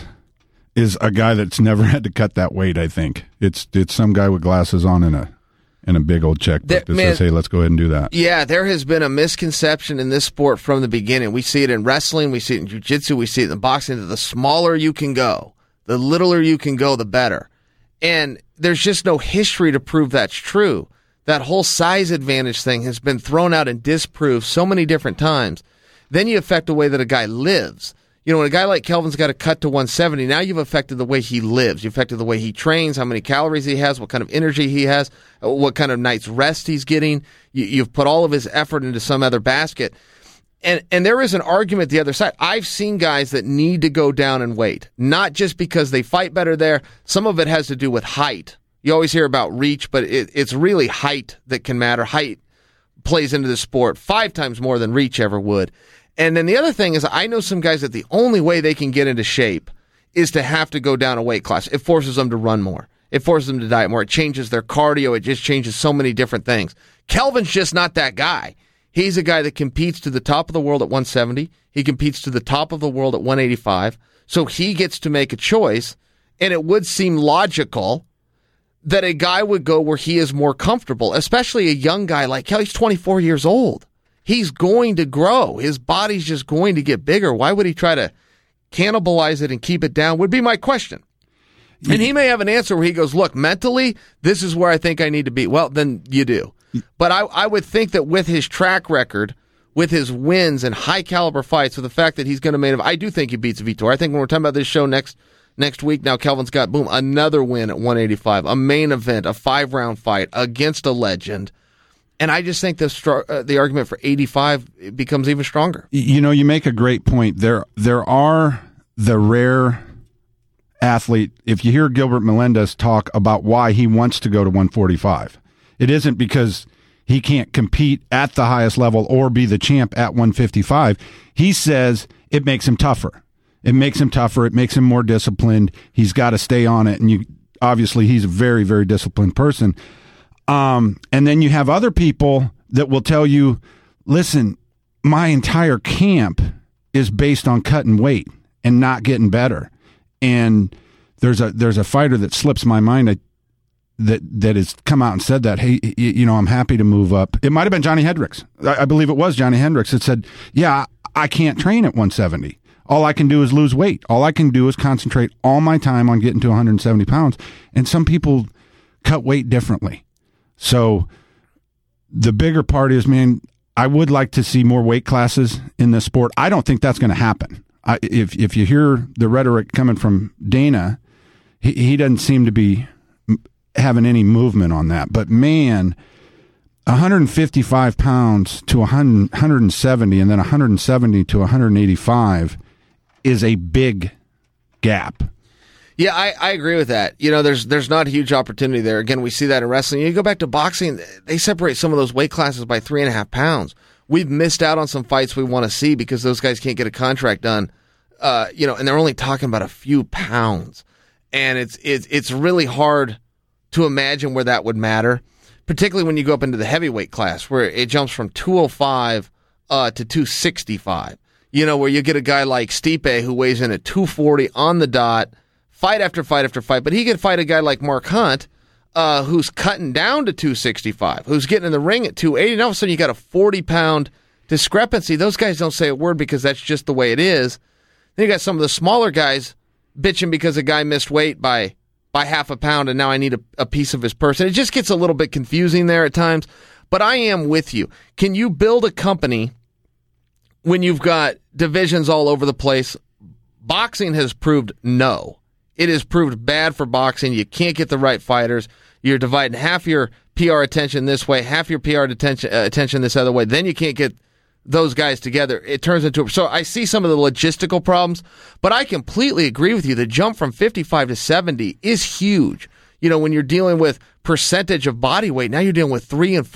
is a guy that's never had to cut that weight, I think. It's some guy with glasses on and a big old checkbook that says, hey, let's go ahead and do that. Yeah, there has been a misconception in this sport from the beginning. We see it in wrestling, we see it in jiu-jitsu, we see it in boxing, that the smaller you can go, the littler you can go, the better. And there's just no history to prove that's true. That whole size advantage thing has been thrown out and disproved so many different times. Then you affect the way that a guy lives. When a guy like Kelvin's got to cut to 170, now you've affected the way he lives. You've affected the way he trains, how many calories he has, what kind of energy he has, what kind of night's rest he's getting. You've put all of his effort into some other basket. And there is an argument the other side. I've seen guys that need to go down in weight, not just because they fight better there. Some of it has to do with height. You always hear about reach, but it's really height that can matter. Height plays into the sport 5 times more than reach ever would. And then the other thing is, I know some guys that the only way they can get into shape is to have to go down a weight class. It forces them to run more. It forces them to diet more. It changes their cardio. It just changes so many different things. Kelvin's just not that guy. He's a guy that competes to the top of the world at 170. He competes to the top of the world at 185. So he gets to make a choice, and it would seem logical that a guy would go where he is more comfortable, especially a young guy like Kelly. He's 24 years old. He's going to grow. His body's just going to get bigger. Why would he try to cannibalize it and keep it down, would be my question. And he may have an answer where he goes, look, mentally, this is where I think I need to be. Well, then you do. But I would think that with his track record, with his wins and high-caliber fights, with the fact that he's going to main event, I do think he beats Vitor. I think when we're talking about this show next week, now Kelvin's got, boom, another win at 185, a main event, a 5-round fight against a legend. And I just think the argument for 85 becomes even stronger. You make a great point. There are the rare athlete. If you hear Gilbert Melendez talk about why he wants to go to 145, it isn't because he can't compete at the highest level or be the champ at 155. He says it makes him tougher. It makes him tougher. It makes him more disciplined. He's got to stay on it. And obviously he's a very, very disciplined person. And then you have other people that will tell you, listen, my entire camp is based on cutting weight and not getting better. And there's a fighter that slips my mind that has come out and said that, hey, I'm happy to move up. It might have been Johnny Hendricks. I believe it was Johnny Hendricks that said, yeah, I can't train at 170. All I can do is lose weight. All I can do is concentrate all my time on getting to 170 pounds. And some people cut weight differently. So the bigger part is, man, I would like to see more weight classes in this sport. I don't think that's going to happen. If you hear the rhetoric coming from Dana, he doesn't seem to be having any movement on that. But, man, 155 pounds to 170 and then 170 to 185 is a big gap. Yeah, I agree with that. There's not a huge opportunity there. Again, we see that in wrestling. You go back to boxing, they separate some of those weight classes by 3.5 pounds. We've missed out on some fights we want to see because those guys can't get a contract done. And they're only talking about a few pounds. And it's really hard to imagine where that would matter, particularly when you go up into the heavyweight class where it jumps from 205 to 265. where you get a guy like Stipe who weighs in at 240 on the dot, fight after fight after fight, but he could fight a guy like Mark Hunt, who's cutting down to 265, who's getting in the ring at 280, and all of a sudden you got a 40-pound discrepancy. Those guys don't say a word because that's just the way it is. Then you got some of the smaller guys bitching because a guy missed weight by half a pound, and now I need a piece of his person. It just gets a little bit confusing there at times, but I am with you. Can you build a company when you've got divisions all over the place? Boxing has proved no. It has proved bad for boxing. You can't get the right fighters. You're dividing half your PR attention this way, half your PR attention this other way. Then you can't get those guys together. It turns into... So I see some of the logistical problems, but I completely agree with you. The jump from 55 to 70 is huge. When you're dealing with percentage of body weight, now you're dealing with 3 and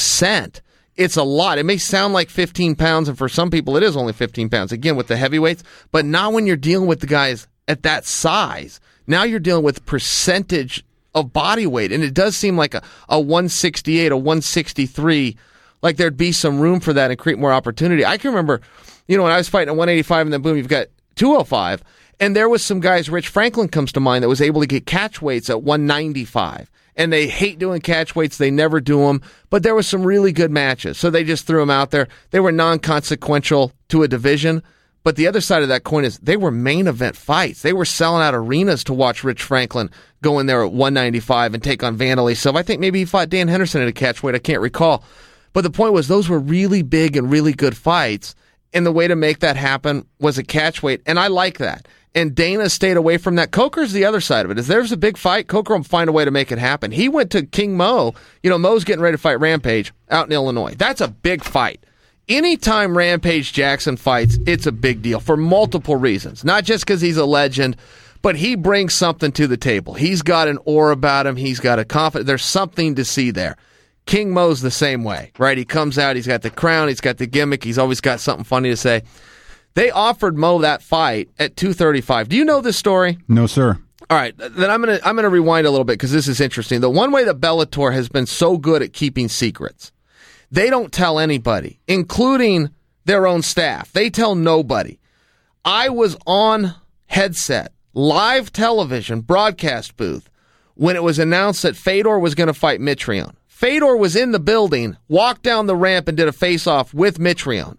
4%. It's a lot. It may sound like 15 pounds, and for some people it is only 15 pounds, again, with the heavyweights, but not when you're dealing with the guys at that size. Now you're dealing with percentage of body weight, and it does seem like a 168, a 163, like there'd be some room for that and create more opportunity. I can remember, when I was fighting at 185, and then boom, you've got 205, and there was some guys, Rich Franklin comes to mind, that was able to get catch weights at 195. And they hate doing catch weights. They never do them. But there was some really good matches. So they just threw them out there. They were non-consequential to a division. But the other side of that coin is they were main event fights. They were selling out arenas to watch Rich Franklin go in there at 195 and take on Vanderlei Silva. I think maybe he fought Dan Henderson at a catch weight. I can't recall. But the point was those were really big and really good fights. And the way to make that happen was a catch weight. And I like that. And Dana stayed away from that. Coker's the other side of it. If there's a big fight, Coker will find a way to make it happen. He went to King Mo. Mo's getting ready to fight Rampage out in Illinois. That's a big fight. Anytime Rampage Jackson fights, it's a big deal for multiple reasons. Not just because he's a legend, but he brings something to the table. He's got an aura about him. He's got a confidence. There's something to see there. King Mo's the same way, right? He comes out. He's got the crown. He's got the gimmick. He's always got something funny to say. They offered Mo that fight at 235. Do you know this story? No, sir. All right, then I'm gonna rewind a little bit because this is interesting. The one way that Bellator has been so good at keeping secrets, they don't tell anybody, including their own staff. They tell nobody. I was on headset, live television, broadcast booth, when it was announced that Fedor was going to fight Mitrione. Fedor was in the building, walked down the ramp, and did a face-off with Mitrione.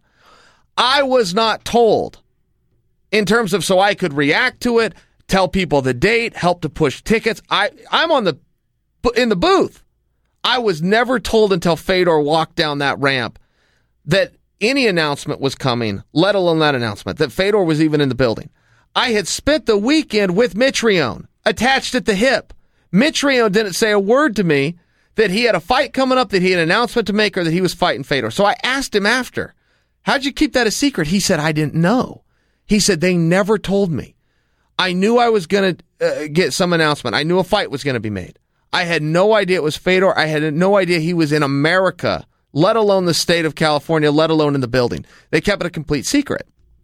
I was not told in terms of so I could react to it, tell people the date, help to push tickets. I'm in the booth. I was never told until Fedor walked down that ramp that any announcement was coming, let alone that announcement, that Fedor was even in the building. I had spent the weekend with Mitrione, attached at the hip. Mitrione didn't say a word to me that he had a fight coming up, that he had an announcement to make, or that he was fighting Fedor. So I asked him after, how'd you keep that a secret? He said, I didn't know. He said, they never told me. I knew I was going to get some announcement. I knew a fight was going to be made. I had no idea it was Fedor. I had no idea he was in America, let alone the state of California, let alone in the building. They kept it a complete secret.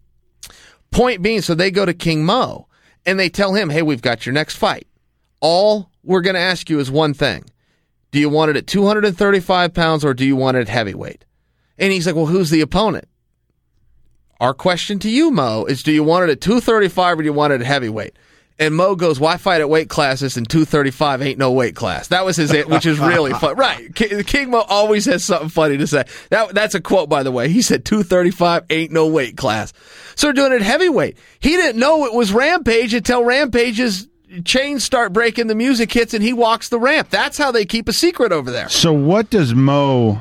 Point being, so they go to King Mo, and they tell him, hey, we've got your next fight. All we're going to ask you is one thing. Do you want it at 235 pounds or do you want it at heavyweight? And he's like, well, who's the opponent? Our question to you, Mo, is do you want it at 235 or do you want it at heavyweight? And Mo goes, why fight at weight classes and 235 ain't no weight class? That was his, which is really fun. Right. King Mo always has something funny to say. That's a quote, by the way. He said 235 ain't no weight class. So they're doing it heavyweight. He didn't know it was Rampage until Rampage's chains start breaking, the music hits, and he walks the ramp. That's how they keep a secret over there. So what does Mo,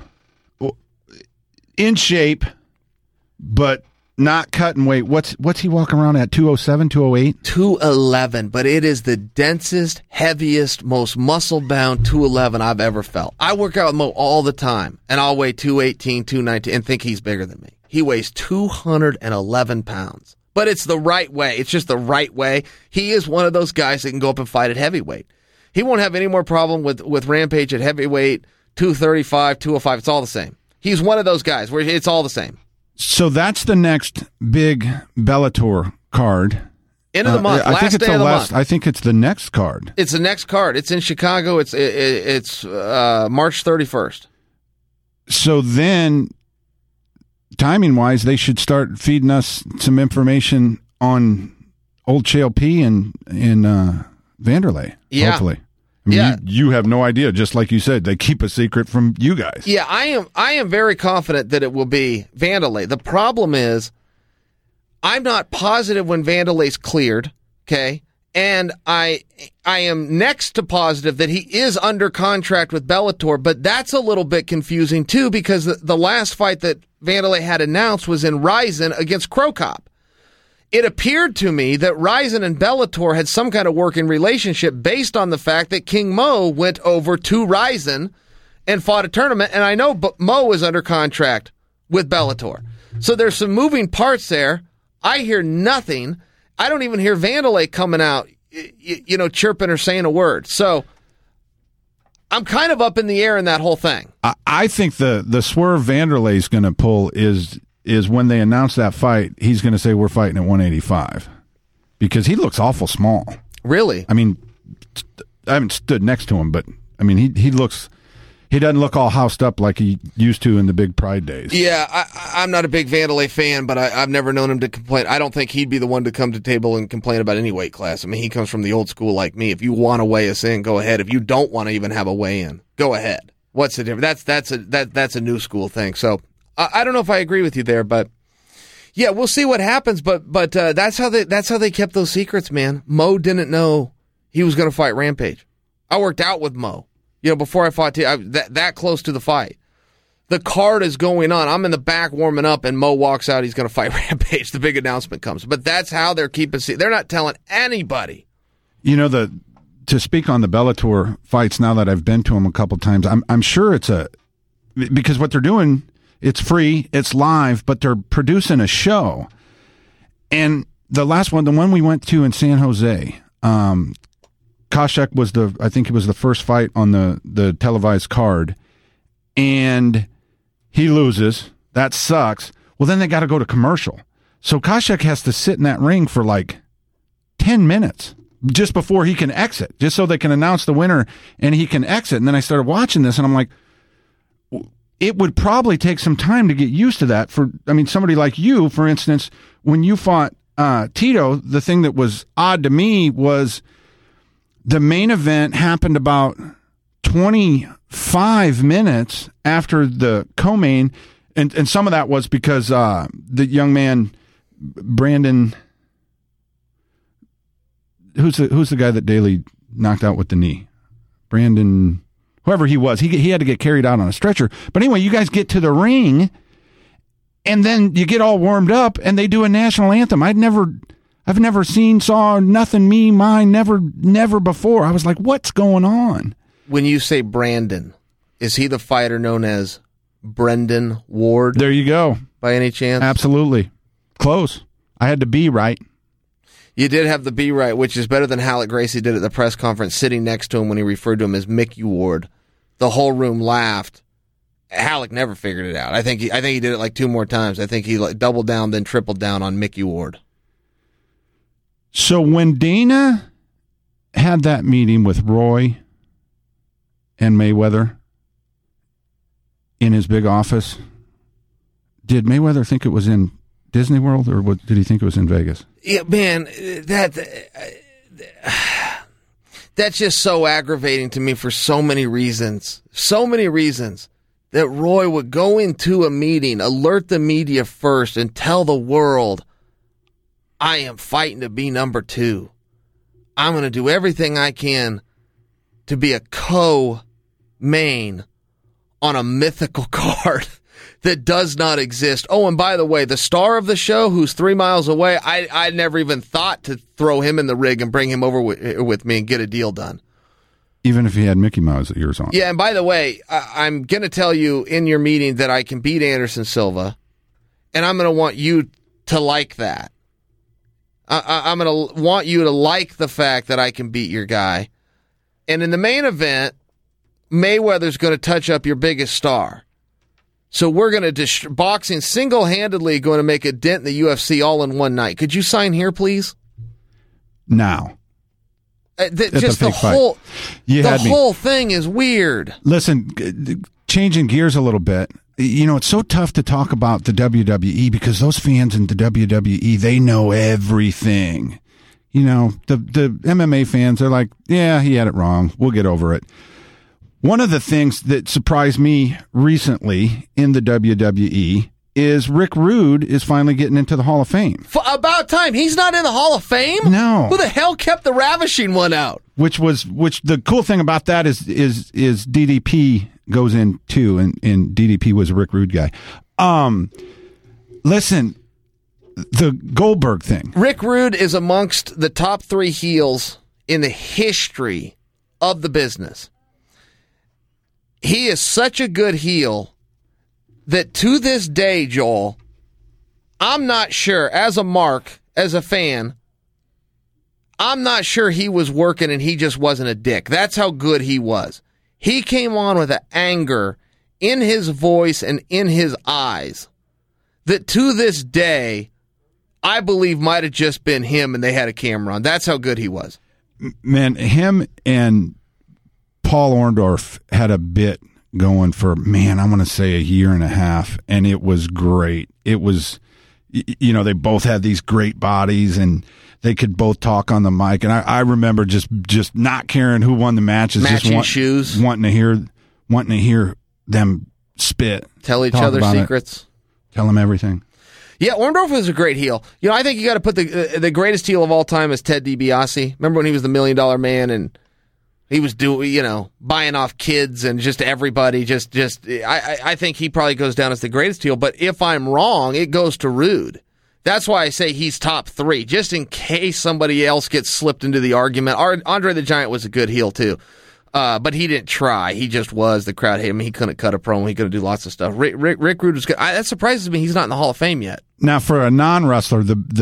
in shape, but not cutting weight, what's he walking around at, 207, 208? 211, but it is the densest, heaviest, most muscle-bound 211 I've ever felt. I work out with Mo all the time, and I'll weigh 218, 219, and think he's bigger than me. He weighs 211 pounds. But it's the right way. It's just the right way. He is one of those guys that can go up and fight at heavyweight. He won't have any more problem with Rampage at heavyweight, 235, 205. It's all the same. He's one of those guys where it's all the same. So that's the next big Bellator card. End of the month. Last day of the month. I think it's the next card. It's the next card. It's in Chicago. It's March 31st. So then timing-wise, they should start feeding us some information on Old Chael P and Vanderlei, hopefully. I mean, you have no idea. Just like you said, they keep a secret from you guys. Yeah, I am very confident that it will be Vanderlei. The problem is, I'm not positive when Vanderlei's cleared, okay? And I am next to positive that he is under contract with Bellator, but that's a little bit confusing too, because the last fight that Vanderlei had announced was in Rizin against Cro Cop. It appeared to me that Rizin and Bellator had some kind of working relationship based on the fact that King Mo went over to Rizin and fought a tournament, and I know Mo is under contract with Bellator. So there's some moving parts there. I hear nothing. I don't even hear Vanderlei coming out, chirping or saying a word. So I'm kind of up in the air in that whole thing. I think the swerve Vanderlei's going to pull is when they announce that fight, he's going to say we're fighting at 185 because he looks awful small. Really? I mean, I haven't stood next to him, but I mean, he doesn't look all housed up like he used to in the big Pride days. Yeah, I'm not a big Vanderlei fan, but I've never known him to complain. I don't think he'd be the one to come to the table and complain about any weight class. I mean, he comes from the old school like me. If you want to weigh us in, go ahead. If you don't want to even have a weigh-in, go ahead. What's the difference? That's a new school thing. So I don't know if I agree with you there, but yeah, we'll see what happens. But that's how they kept those secrets, man. Mo didn't know he was going to fight Rampage. I worked out with Mo. Before I fought that close to the fight. The card is going on. I'm in the back warming up, and Mo walks out. He's going to fight Rampage. The big announcement comes. But that's how they're keeping secret. They're not telling anybody. To speak on the Bellator fights, now that I've been to them a couple times, I'm sure because what they're doing, it's free, it's live, but they're producing a show. And the last one, the one we went to in San Jose, Koscheck was I think it was the first fight on the televised card, and he loses. That sucks. Well, then they got to go to commercial. So Koscheck has to sit in that ring for like 10 minutes just before he can exit, just so they can announce the winner and he can exit. And then I started watching this, and I'm like, it would probably take some time to get used to that. Somebody like you, for instance, when you fought Tito, the thing that was odd to me was the main event happened about 25 minutes after the co-main, and some of that was because the young man, Brandon, who's the guy that Daly knocked out with the knee? Brandon, whoever he was, he had to get carried out on a stretcher. But anyway, you guys get to the ring, and then you get all warmed up, and they do a national anthem. I've never seen, saw nothing, me, mine, never before. I was like, what's going on? When you say Brandon, is he the fighter known as Brendan Ward? There you go. By any chance? Absolutely. Close. I had to be right. You did have the be right, which is better than Halleck Gracie did at the press conference, sitting next to him when he referred to him as Mickey Ward. The whole room laughed. Halleck never figured it out. I think he did it like 2 more times. I think he doubled down, then tripled down on Mickey Ward. So when Dana had that meeting with Roy and Mayweather in his big office, did Mayweather think it was in Disney World, or did he think it was in Vegas? Yeah, man, that's just so aggravating to me for so many reasons. So many reasons that Roy would go into a meeting, alert the media first, and tell the world, I am fighting to be number 2. I'm going to do everything I can to be a co-main on a mythical card that does not exist. Oh, and by the way, the star of the show, who's 3 miles away, I never even thought to throw him in the rig and bring him over with me and get a deal done. Even if he had Mickey Mouse ears on. Yeah, and by the way, I'm going to tell you in your meeting that I can beat Anderson Silva, and I'm going to want you to like that. I'm going to want you to like the fact that I can beat your guy. And in the main event, Mayweather's going to touch up your biggest star. So we're going to boxing single-handedly going to make a dent in the UFC all in one night. Could you sign here, please? Now. Just the whole thing is weird. Listen, changing gears a little bit. it's so tough to talk about the WWE because those fans in the WWE, they know everything. The MMA fans are like, yeah, he had it wrong. We'll get over it. One of the things that surprised me recently in the WWE is Rick Rude is finally getting into the Hall of Fame. About time. He's not in the Hall of Fame? No. Who the hell kept the ravishing one out? Which the cool thing about that is DDP goes in too, and DDP was a Rick Rude guy. Listen, the Goldberg thing. Rick Rude is amongst the top 3 heels in the history of the business. He is such a good heel that to this day, Joel, I'm not sure, as a fan, I'm not sure he was working and he just wasn't a dick. That's how good he was. He came on with an anger in his voice and in his eyes that to this day, I believe might have just been him and they had a camera on. That's how good he was. Man, him and Paul Orndorff had a bit going for, I'm going to say a year and a half, and it was great. It was, they both had these great bodies, and they could both talk on the mic. And I remember just not caring who won the matches, matching shoes, wanting to hear them spit, tell each other secrets, tell them everything. Yeah, Orndorff was a great heel. I think you got to put the greatest heel of all time is Ted DiBiase. Remember when he was the $1 Million Man and he was buying off kids and just everybody. I think he probably goes down as the greatest heel. But if I'm wrong, it goes to Rude. That's why I say he's top 3, just in case somebody else gets slipped into the argument. Andre the Giant was a good heel too, but he didn't try. He just was. The crowd hated him. He couldn't cut a promo. He couldn't do lots of stuff. Rick Rude was good. That surprises me. He's not in the Hall of Fame yet. Now, for a non-wrestler,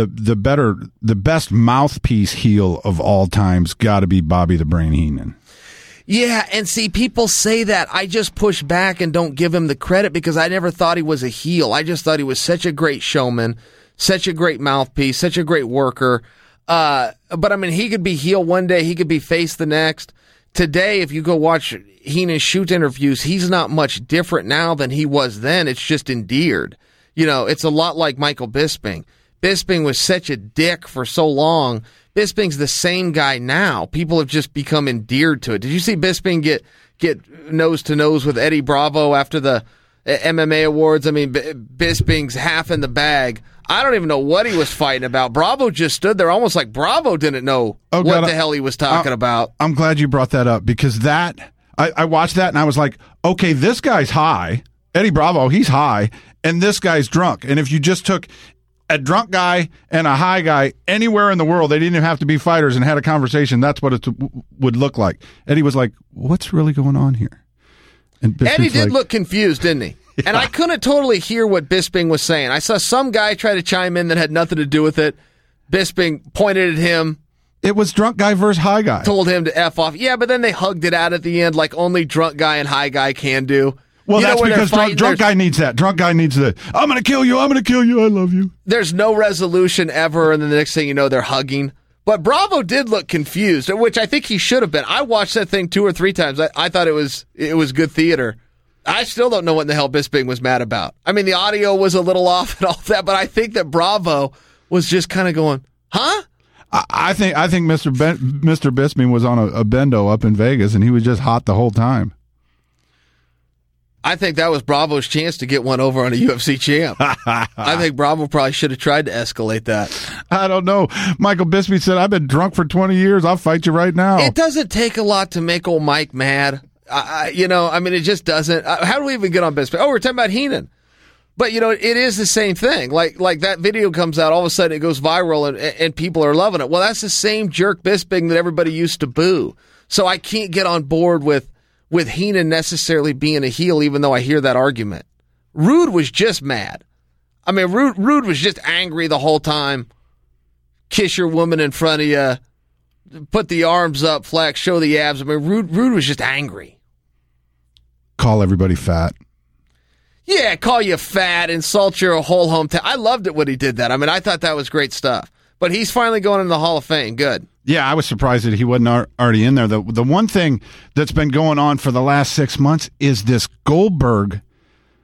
the best mouthpiece heel of all time's got to be Bobby the Brain Heenan. Yeah, and see, people say that. I just push back and don't give him the credit because I never thought he was a heel. I just thought he was such a great showman, such a great mouthpiece, such a great worker. But, he could be heel one day. He could be face the next. Today, if you go watch Heenan's shoot interviews, he's not much different now than he was then. It's just endeared. It's a lot like Michael Bisping. Bisping was such a dick for so long. Bisping's the same guy now. People have just become endeared to it. Did you see Bisping get nose to nose with Eddie Bravo after the MMA awards? Bisping's half in the bag. I don't even know what he was fighting about. Bravo just stood there almost like Bravo didn't know what the hell he was talking about. I'm glad you brought that up because I watched that and I was like, okay, this guy's high. Eddie Bravo, he's high, and this guy's drunk. And if you just took a drunk guy and a high guy anywhere in the world, they didn't even have to be fighters, and had a conversation, that's what it would look like. Eddie was like, what's really going on here? And Eddie did look confused, didn't he? Yeah. And I couldn't totally hear what Bisping was saying. I saw some guy try to chime in that had nothing to do with it. Bisping pointed at him. It was drunk guy versus high guy. Told him to F off. Yeah, but then they hugged it out at the end like only drunk guy and high guy can do. Well, that's because drunk guy needs that. Drunk guy needs the, I'm going to kill you, I love you. There's no resolution ever, and then the next thing you know, they're hugging. But Bravo did look confused, which I think he should have been. I watched that thing 2 or 3 times. I thought it was good theater. I still don't know what in the hell Bisping was mad about. The audio was a little off and all that, but I think that Bravo was just kind of going, huh? I think Mr. Bisping was on a bendo up in Vegas, and he was just hot the whole time. I think that was Bravo's chance to get one over on a UFC champ. I think Bravo probably should have tried to escalate that. I don't know. Michael Bisping said, I've been drunk for 20 years. I'll fight you right now. It doesn't take a lot to make old Mike mad. It just doesn't. How do we even get on Bisping? Oh, we're talking about Heenan. But, it is the same thing. Like that video comes out, all of a sudden it goes viral and people are loving it. Well, that's the same jerk Bisping that everybody used to boo. So I can't get on board with Heenan necessarily being a heel, even though I hear that argument. Rude was just mad. Rude was just angry the whole time. Kiss your woman in front of you, put the arms up, flex, show the abs. Rude was just angry. Call everybody fat. Yeah, call you fat, insult your whole hometown. I loved it when he did that. I thought that was great stuff. But he's finally going into the Hall of Fame. Good. Yeah, I was surprised that he wasn't already in there. The one thing that's been going on for the last 6 months is this Goldberg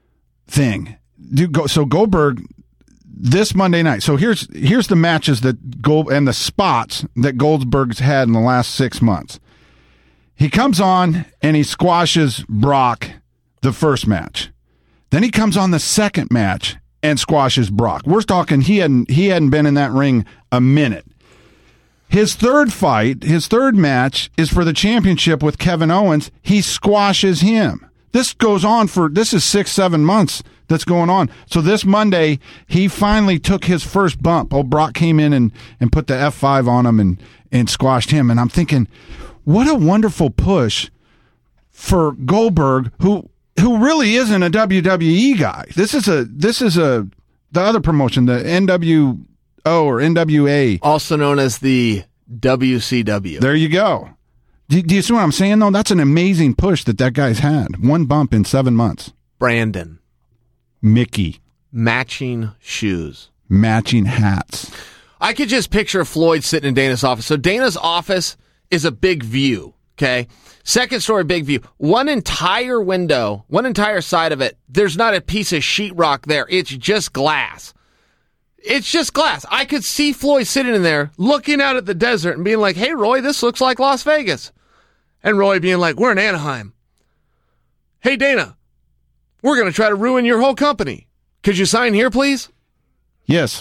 thing. So Goldberg this Monday night. So here's the matches that and the spots that Goldberg's had in the last 6 months. He comes on and he squashes Brock the first match. Then he comes on the second match and squashes Brock. We're talking he hadn't been in that ring a minute. His third match is for the championship with Kevin Owens. He squashes him. This goes on this is 6-7 months that's going on. So this Monday, he finally took his first bump. Brock came in and put the F5 on him and squashed him. And I'm thinking, what a wonderful push for Goldberg, who really isn't a WWE guy. This is the other promotion, the NWO or NWA. Also known as the WCW. There you go. Do you see what I'm saying, though? That's an amazing push that guy's had. One bump in 7 months. Brandon. Mickey. Matching shoes. Matching hats. I could just picture Floyd sitting in Dana's office. So Dana's office is a big view, okay? Second story, big view. One entire window, one entire side of it, there's not a piece of sheetrock there. It's just glass. It's just glass. I could see Floyd sitting in there looking out at the desert and being like, hey, Roy, this looks like Las Vegas. And Roy being like, we're in Anaheim. Hey, Dana, we're going to try to ruin your whole company. Could you sign here, please? Yes.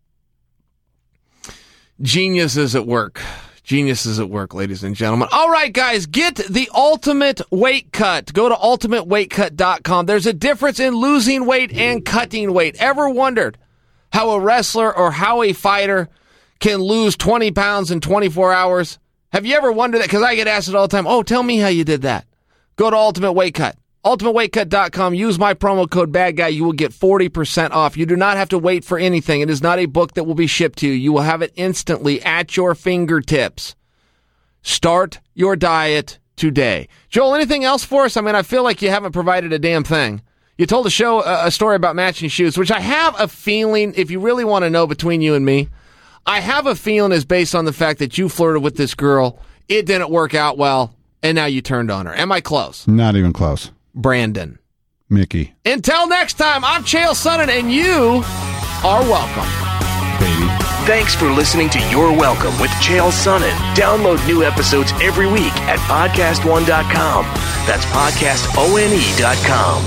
Genius is at work. Genius is at work, ladies and gentlemen. All right, guys, get the ultimate weight cut. Go to ultimateweightcut.com. There's a difference in losing weight and cutting weight. Ever wondered how a wrestler or how a fighter can lose 20 pounds in 24 hours? Have you ever wondered that? Because I get asked it all the time. Oh, tell me how you did that. Go to Ultimate Weight Cut. UltimateWeightCut.com. Use my promo code BADGUY. You will get 40% off. You do not have to wait for anything. It is not a book that will be shipped to you. You will have it instantly at your fingertips. Start your diet today. Joel, anything else for us? I mean, I feel like you haven't provided a damn thing. You told a story about matching shoes, which I have a feeling, if you really want to know between you and me, I have a feeling is based on the fact that you flirted with this girl, it didn't work out well, and now you turned on her. Am I close? Not even close. Brandon. Mickey. Until next time, I'm Chael Sonnen, and you are welcome. Baby. Thanks for listening to You're Welcome with Chael Sonnen. Download new episodes every week at podcastone.com. That's podcastone.com.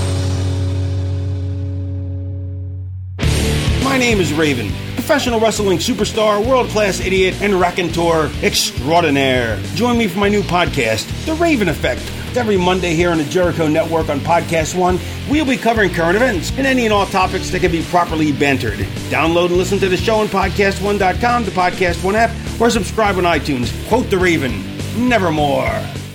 My name is Raven, professional wrestling superstar, world-class idiot, and raconteur extraordinaire. Join me for my new podcast, The Raven Effect. Every Monday here on the Jericho Network on Podcast One, we'll be covering current events and any and all topics that can be properly bantered. Download and listen to the show on podcastone.com, the Podcast One app, or subscribe on iTunes. Quote The Raven, nevermore.